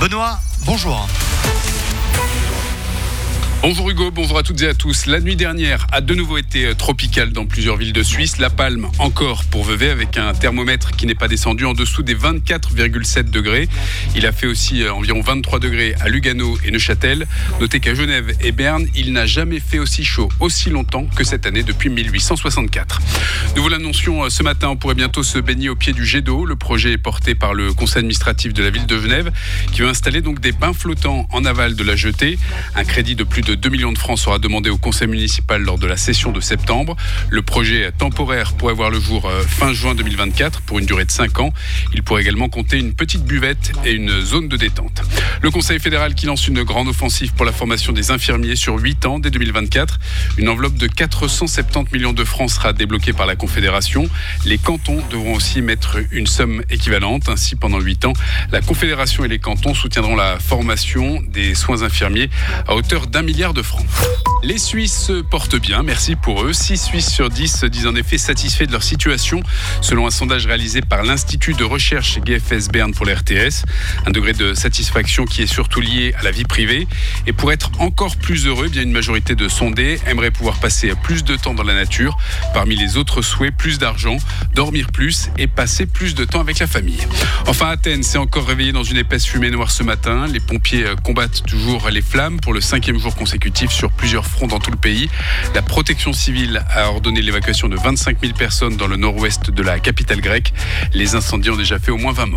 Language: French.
Benoît, bonjour. Bonjour Hugo, bonjour à toutes et à tous. La nuit dernière a de nouveau été tropicale dans plusieurs villes de Suisse. La Palme encore pour Vevey avec un thermomètre qui n'est pas descendu en dessous des 24,7 degrés. Il a fait aussi environ 23 degrés à Lugano et Neuchâtel. Notez qu'à Genève et Berne, il n'a jamais fait aussi chaud, aussi longtemps que cette année depuis 1864. Nous vous l'annoncions ce matin, on pourrait bientôt se baigner au pied du jet d'eau. Le projet est porté par le conseil administratif de la ville de Genève qui veut installer donc des bains flottants en aval de la jetée. Un crédit de plus de 2 millions de francs sera demandé au conseil municipal lors de la session de septembre. Le projet temporaire pourrait voir le jour fin juin 2024 pour une durée de 5 ans. Il pourrait également compter une petite buvette et une zone de détente. Le conseil fédéral qui lance une grande offensive pour la formation des infirmiers sur 8 ans dès 2024. Une enveloppe de 470 millions de francs sera débloquée par la Confédération. Les cantons devront aussi mettre une somme équivalente. Ainsi, pendant 8 ans, la Confédération et les cantons soutiendront la formation des soins infirmiers à hauteur d'1 milliard de francs. Les Suisses se portent bien, merci pour eux. 6 Suisses sur 10 se disent en effet satisfaits de leur situation, selon un sondage réalisé par l'Institut de recherche GFS Berne pour l'RTS. Un degré de satisfaction qui est surtout lié à la vie privée. Et pour être encore plus heureux, bien une majorité de sondés aimerait pouvoir passer plus de temps dans la nature. Parmi les autres souhaits, plus d'argent, dormir plus et passer plus de temps avec la famille. Enfin, Athènes s'est encore réveillée dans une épaisse fumée noire ce matin. Les pompiers combattent toujours les flammes pour le 5e jour consécutif sur plusieurs fronts dans tout le pays. La protection civile a ordonné l'évacuation de 25 000 personnes dans le nord-ouest de la capitale grecque. Les incendies ont déjà fait au moins 20 morts.